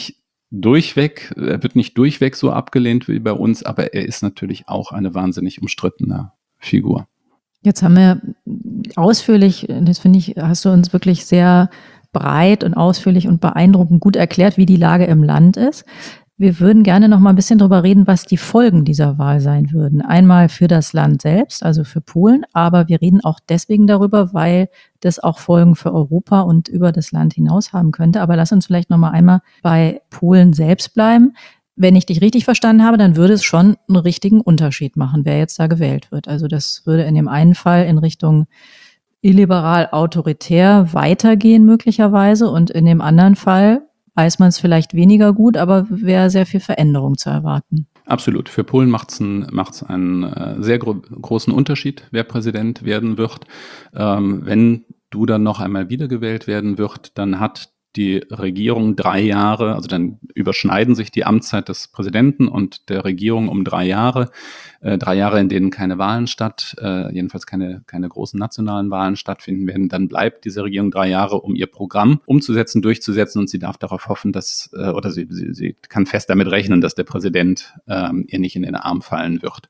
wird nicht durchweg so abgelehnt wie bei uns, aber er ist natürlich auch eine wahnsinnig umstrittene Figur. Jetzt haben wir ausführlich, das finde ich, hast du uns wirklich sehr breit und ausführlich und beeindruckend gut erklärt, wie die Lage im Land ist. Wir würden gerne noch mal ein bisschen drüber reden, was die Folgen dieser Wahl sein würden. Einmal für das Land selbst, also für Polen, aber wir reden auch deswegen darüber, weil das auch Folgen für Europa und über das Land hinaus haben könnte. Aber lass uns vielleicht noch mal einmal bei Polen selbst bleiben. Wenn ich dich richtig verstanden habe, dann würde es schon einen richtigen Unterschied machen, wer jetzt da gewählt wird. Also das würde in dem einen Fall in Richtung illiberal-autoritär weitergehen möglicherweise und in dem anderen Fall weiß man es vielleicht weniger gut, aber wäre sehr viel Veränderung zu erwarten. Absolut. Für Polen macht's einen sehr großen Unterschied, wer Präsident werden wird. Wenn Duda noch einmal wiedergewählt werden wird, dann hat die Regierung 3 Jahre, also dann überschneiden sich die Amtszeit des Präsidenten und der Regierung um 3 Jahre. 3 Jahre, in denen keine Wahlen jedenfalls keine großen nationalen Wahlen stattfinden werden. Dann bleibt diese Regierung 3 Jahre, um ihr Programm umzusetzen, durchzusetzen, und sie darf darauf hoffen, sie kann fest damit rechnen, dass der Präsident ihr nicht in den Arm fallen wird.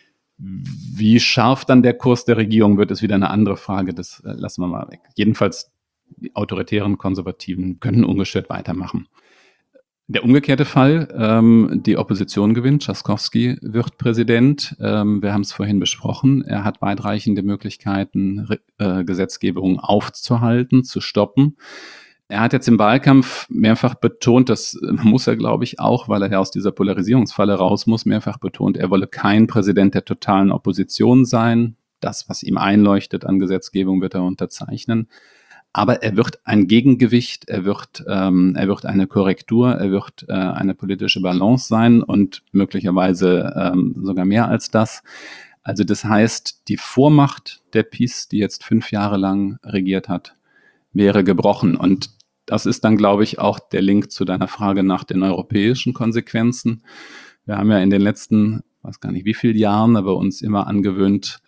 Wie scharf dann der Kurs der Regierung wird, ist wieder eine andere Frage. Das lassen wir mal weg. Jedenfalls die autoritären Konservativen können ungestört weitermachen. Der umgekehrte Fall, die Opposition gewinnt, Trzaskowski wird Präsident. Wir haben es vorhin besprochen. Er hat weitreichende Möglichkeiten, Gesetzgebung aufzuhalten, zu stoppen. Er hat jetzt im Wahlkampf mehrfach betont, das muss er, glaube ich, auch, weil er ja aus dieser Polarisierungsfalle raus muss, mehrfach betont, er wolle kein Präsident der totalen Opposition sein. Das, was ihm einleuchtet an Gesetzgebung, wird er unterzeichnen. Aber er wird ein Gegengewicht, er wird eine Korrektur, er wird eine politische Balance sein und möglicherweise sogar mehr als das. Also das heißt, die Vormacht der PiS, die jetzt 5 Jahre lang regiert hat, wäre gebrochen. Und das ist dann, glaube ich, auch der Link zu deiner Frage nach den europäischen Konsequenzen. Wir haben ja in den letzten, weiß gar nicht wie viele Jahren, aber uns immer angewöhnt,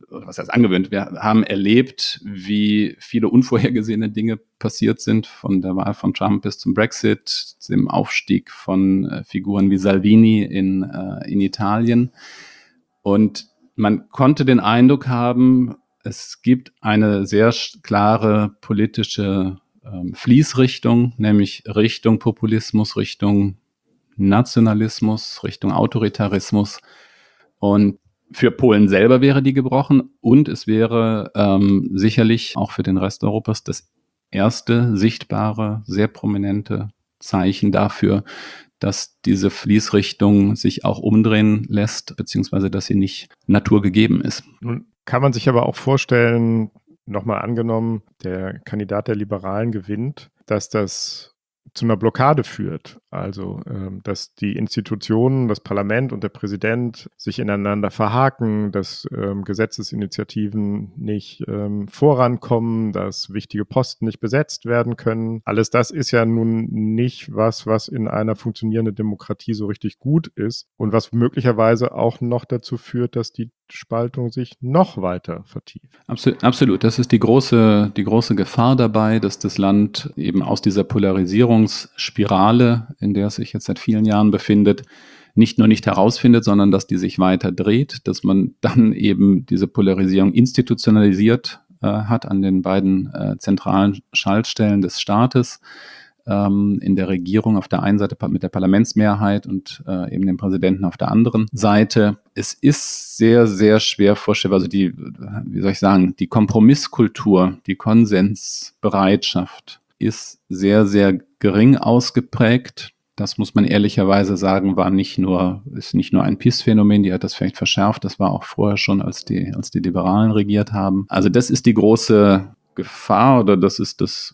wir haben erlebt, wie viele unvorhergesehene Dinge passiert sind, von der Wahl von Trump bis zum Brexit, dem Aufstieg von Figuren wie Salvini in Italien. Und man konnte den Eindruck haben, es gibt eine sehr klare politische Fließrichtung, nämlich Richtung Populismus, Richtung Nationalismus, Richtung Autoritarismus. Und für Polen selber wäre die gebrochen und es wäre sicherlich auch für den Rest Europas das erste sichtbare, sehr prominente Zeichen dafür, dass diese Fließrichtung sich auch umdrehen lässt, beziehungsweise dass sie nicht naturgegeben ist. Nun kann man sich aber auch vorstellen, nochmal angenommen, der Kandidat der Liberalen gewinnt, dass das zu einer Blockade führt. Also, dass die Institutionen, das Parlament und der Präsident sich ineinander verhaken, dass Gesetzesinitiativen nicht vorankommen, dass wichtige Posten nicht besetzt werden können. Alles das ist ja nun nicht was in einer funktionierenden Demokratie so richtig gut ist und was möglicherweise auch noch dazu führt, dass die Spaltung sich noch weiter vertieft. Absolut. Das ist die große Gefahr dabei, dass das Land eben aus dieser Polarisierungsspirale, in der es sich jetzt seit vielen Jahren befindet, nicht nur nicht herausfindet, sondern dass die sich weiter dreht, dass man dann eben diese Polarisierung institutionalisiert hat an den beiden zentralen Schaltstellen des Staates, in der Regierung auf der einen Seite mit der Parlamentsmehrheit und eben dem Präsidenten auf der anderen Seite. Es ist sehr, sehr schwer vorstellbar, also die Kompromisskultur, die Konsensbereitschaft ist sehr, sehr gering ausgeprägt. Das muss man ehrlicherweise sagen, ist nicht nur ein PiS-Phänomen, die hat das vielleicht verschärft, das war auch vorher schon, als die Liberalen regiert haben. Also das ist die große Gefahr oder das ist das,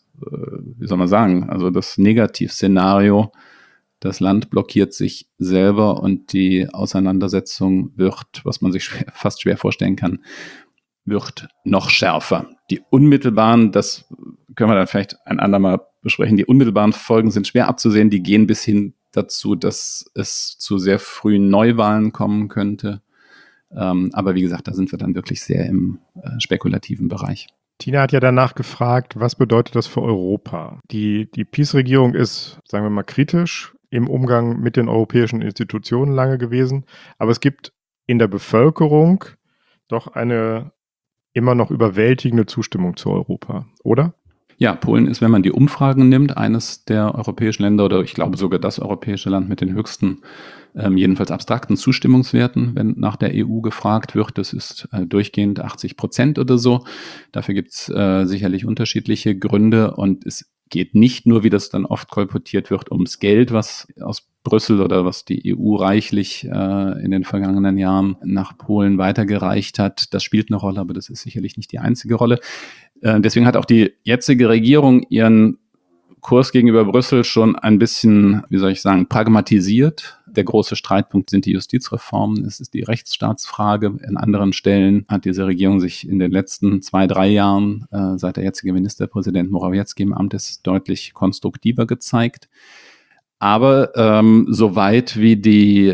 also das Negativszenario. Das Land blockiert sich selber und die Auseinandersetzung wird, was man sich fast schwer vorstellen kann, wird noch schärfer. Die unmittelbaren, das können wir dann vielleicht ein andermal besprechen, die unmittelbaren Folgen sind schwer abzusehen, die gehen bis hin dazu, dass es zu sehr frühen Neuwahlen kommen könnte. Aber wie gesagt, da sind wir dann wirklich sehr im spekulativen Bereich. Tina hat ja danach gefragt, was bedeutet das für Europa? Die PiS-Regierung ist, sagen wir mal, kritisch im Umgang mit den europäischen Institutionen lange gewesen, aber es gibt in der Bevölkerung doch eine immer noch überwältigende Zustimmung zu Europa, oder? Ja, Polen ist, wenn man die Umfragen nimmt, eines der europäischen Länder oder ich glaube sogar das europäische Land mit den höchsten, jedenfalls abstrakten Zustimmungswerten, wenn nach der EU gefragt wird. Das ist durchgehend 80% oder so. Dafür gibt es sicherlich unterschiedliche Gründe und es geht nicht nur, wie das dann oft kolportiert wird, ums Geld, was aus Brüssel oder was die EU reichlich in den vergangenen Jahren nach Polen weitergereicht hat. Das spielt eine Rolle, aber das ist sicherlich nicht die einzige Rolle. Deswegen hat auch die jetzige Regierung ihren Kurs gegenüber Brüssel schon ein bisschen, pragmatisiert. Der große Streitpunkt sind die Justizreformen, es ist die Rechtsstaatsfrage. An anderen Stellen hat diese Regierung sich in den letzten 2-3 Jahren, seit der jetzige Ministerpräsident Morawiecki im Amt ist, deutlich konstruktiver gezeigt. Aber soweit wie die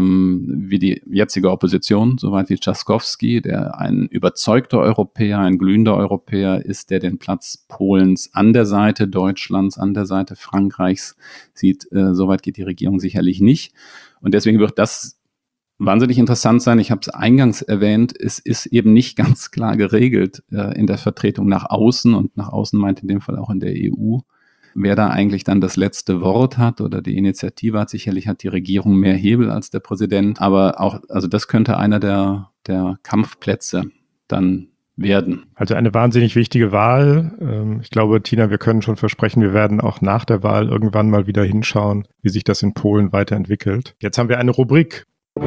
jetzige Opposition, soweit wie Trzaskowski, der ein überzeugter Europäer, ein glühender Europäer ist, der den Platz Polens an der Seite Deutschlands, an der Seite Frankreichs sieht, soweit geht die Regierung sicherlich nicht. Und deswegen wird das wahnsinnig interessant sein. Ich habe es eingangs erwähnt, es ist eben nicht ganz klar geregelt in der Vertretung nach außen und nach außen meint in dem Fall auch in der EU. Wer da eigentlich dann das letzte Wort hat oder die Initiative hat, sicherlich hat die Regierung mehr Hebel als der Präsident, aber auch, also das könnte einer der Kampfplätze dann werden. Also eine wahnsinnig wichtige Wahl. Ich glaube, Tina, wir können schon versprechen, wir werden auch nach der Wahl irgendwann mal wieder hinschauen, wie sich das in Polen weiterentwickelt. Jetzt haben wir eine Rubrik.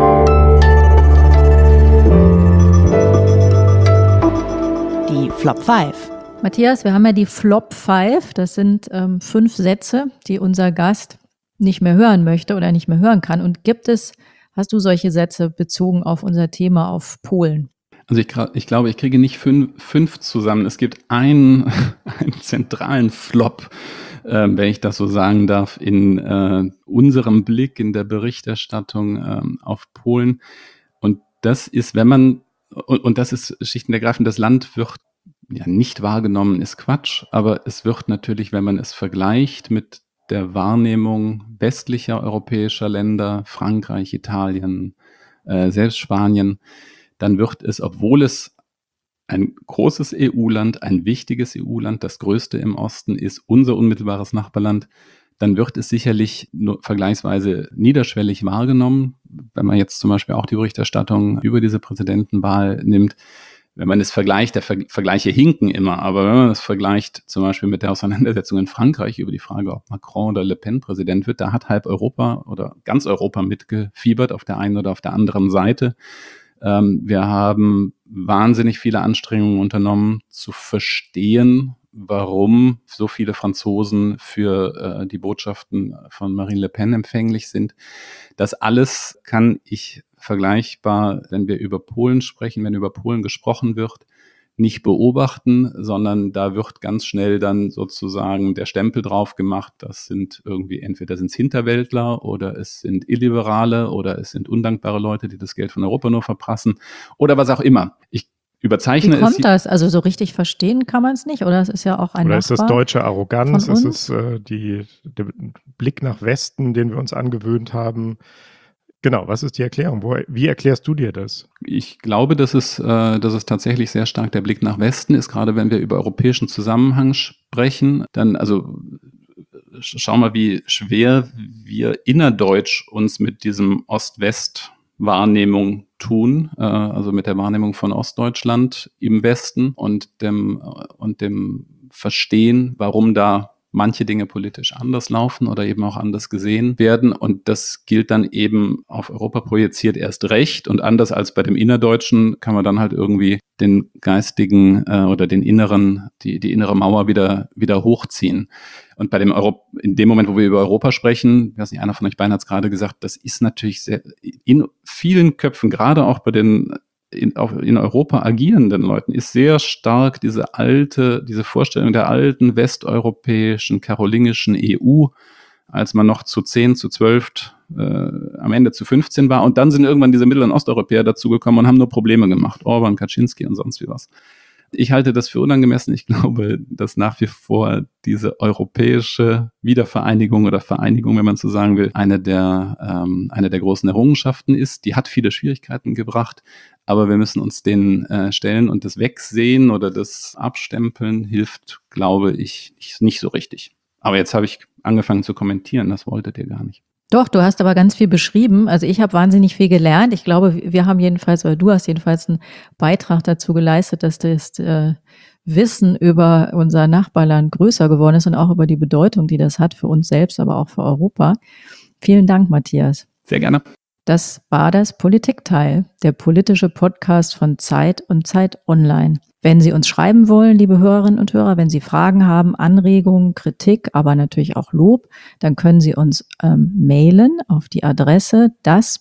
Die Flop 5. Matthias, wir haben ja die Flop 5. Das sind 5 Sätze, die unser Gast nicht mehr hören möchte oder nicht mehr hören kann. Und gibt es Hast du solche Sätze bezogen auf unser Thema, auf Polen? Also ich glaube, ich kriege nicht fünf zusammen. Es gibt einen zentralen Flop, wenn ich das so sagen darf, in unserem Blick in der Berichterstattung auf Polen. Und das ist, und das ist schlicht und ergreifend, das Land wird ja nicht wahrgenommen, ist Quatsch, aber es wird natürlich, wenn man es vergleicht mit der Wahrnehmung westlicher europäischer Länder, Frankreich, Italien, selbst Spanien, dann wird es, obwohl es ein großes EU-Land, ein wichtiges EU-Land, das größte im Osten ist, unser unmittelbares Nachbarland, dann wird es sicherlich nur vergleichsweise niederschwellig wahrgenommen. Wenn man jetzt zum Beispiel auch die Berichterstattung über diese Präsidentenwahl nimmt, wenn man es vergleicht, Vergleiche hinken immer, aber wenn man es vergleicht zum Beispiel mit der Auseinandersetzung in Frankreich über die Frage, ob Macron oder Le Pen Präsident wird, da hat halb Europa oder ganz Europa mitgefiebert auf der einen oder auf der anderen Seite. Wir haben wahnsinnig viele Anstrengungen unternommen, zu verstehen, warum so viele Franzosen für die Botschaften von Marine Le Pen empfänglich sind. Das alles kann ich vergleichbar, wenn wir über Polen sprechen, wenn über Polen gesprochen wird, nicht beobachten, sondern da wird ganz schnell dann sozusagen der Stempel drauf gemacht, das sind irgendwie, entweder sind es Hinterwäldler oder es sind Illiberale oder es sind undankbare Leute, die das Geld von Europa nur verprassen oder was auch immer. Ich überzeichne es. Wie kommt das? Also so richtig verstehen kann man es nicht, oder es ist ja auch ein Oder Nachbar ist das deutsche Arroganz? von Ist uns? es der Blick nach Westen, den wir uns angewöhnt haben? Genau, was ist die Erklärung? Wie erklärst du dir das? Ich glaube, dass es tatsächlich sehr stark der Blick nach Westen ist, gerade wenn wir über europäischen Zusammenhang sprechen. Dann, also schau mal, wie schwer wir innerdeutsch uns mit diesem Ost-West-Wahrnehmung tun, also mit der Wahrnehmung von Ostdeutschland im Westen und dem Verstehen, warum da manche Dinge politisch anders laufen oder eben auch anders gesehen werden. Und das gilt dann eben auf Europa projiziert erst recht. Und anders als bei dem Innerdeutschen kann man dann halt irgendwie den geistigen oder den inneren, die innere Mauer wieder hochziehen. Und bei dem in dem Moment, wo wir über Europa sprechen, ich weiß nicht, einer von euch beiden hat es gerade gesagt, das ist natürlich sehr in vielen Köpfen, gerade auch bei den in Europa agierenden Leuten, ist sehr stark diese Vorstellung der alten westeuropäischen, karolingischen EU, als man noch zu 10, zu 12, am Ende zu 15 war. Und dann sind irgendwann diese Mittel- und Osteuropäer dazugekommen und haben nur Probleme gemacht. Orban, Kaczynski und sonst wie was. Ich halte das für unangemessen. Ich glaube, dass nach wie vor diese europäische Wiedervereinigung oder Vereinigung, wenn man so sagen will, eine der großen Errungenschaften ist. Die hat viele Schwierigkeiten gebracht, aber wir müssen uns denen stellen, und das Wegsehen oder das Abstempeln hilft, glaube ich, nicht so richtig. Aber jetzt habe ich angefangen zu kommentieren, das wolltet ihr gar nicht. Doch, du hast aber ganz viel beschrieben. Also ich habe wahnsinnig viel gelernt. Ich glaube, wir haben jedenfalls, oder du hast jedenfalls einen Beitrag dazu geleistet, dass das Wissen über unser Nachbarland größer geworden ist und auch über die Bedeutung, die das hat für uns selbst, aber auch für Europa. Vielen Dank, Matthias. Sehr gerne. Das war das Politikteil, der politische Podcast von Zeit und Zeit Online. Wenn Sie uns schreiben wollen, liebe Hörerinnen und Hörer, wenn Sie Fragen haben, Anregungen, Kritik, aber natürlich auch Lob, dann können Sie uns mailen auf die Adresse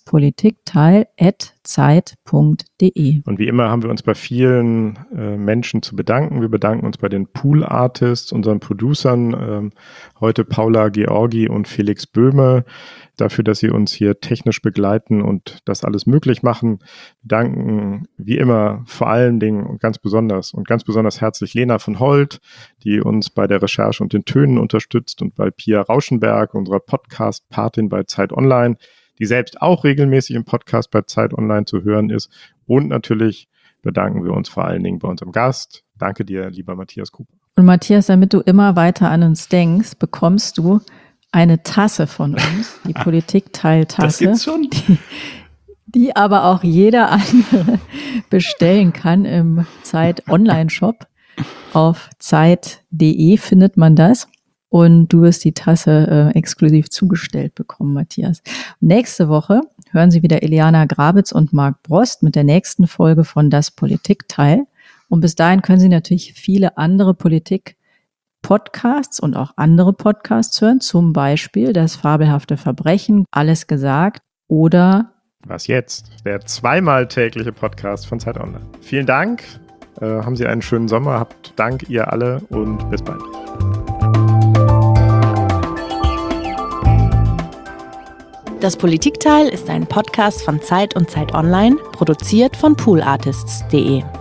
daspolitikteil@zeit.de. Und wie immer haben wir uns bei vielen Menschen zu bedanken. Wir bedanken uns bei den Pool Artists, unseren Producern, heute Paula Georgi und Felix Böhme, dafür, dass sie uns hier technisch begleiten und das alles möglich machen. Wir danken wie immer vor allen Dingen und ganz besonders herzlich Lena von Holt, die uns bei der Recherche und den Tönen unterstützt, und bei Pia Rauschenberg, unserer Podcast-Patin bei Zeit Online, die selbst auch regelmäßig im Podcast bei Zeit Online zu hören ist. Und natürlich bedanken wir uns vor allen Dingen bei unserem Gast. Danke dir, lieber Matthias Cooper. Und Matthias, damit du immer weiter an uns denkst, bekommst du eine Tasse von uns, die Politikteil-Tasse. Das gibt's schon. Die aber auch jeder andere bestellen kann im Zeit-Online-Shop. Auf zeit.de findet man das. Und du wirst die Tasse exklusiv zugestellt bekommen, Matthias. Nächste Woche hören Sie wieder Iliana Grabitz und Marc Brost mit der nächsten Folge von Das Politikteil. Und bis dahin können Sie natürlich viele andere Politik-Podcasts und auch andere Podcasts hören, zum Beispiel Das fabelhafte Verbrechen, Alles gesagt oder Was jetzt? Der zweimal tägliche Podcast von Zeit Online. Vielen Dank. Haben Sie einen schönen Sommer. Habt Dank ihr alle und bis bald. Das Politikteil ist ein Podcast von Zeit und Zeit Online, produziert von poolartists.de.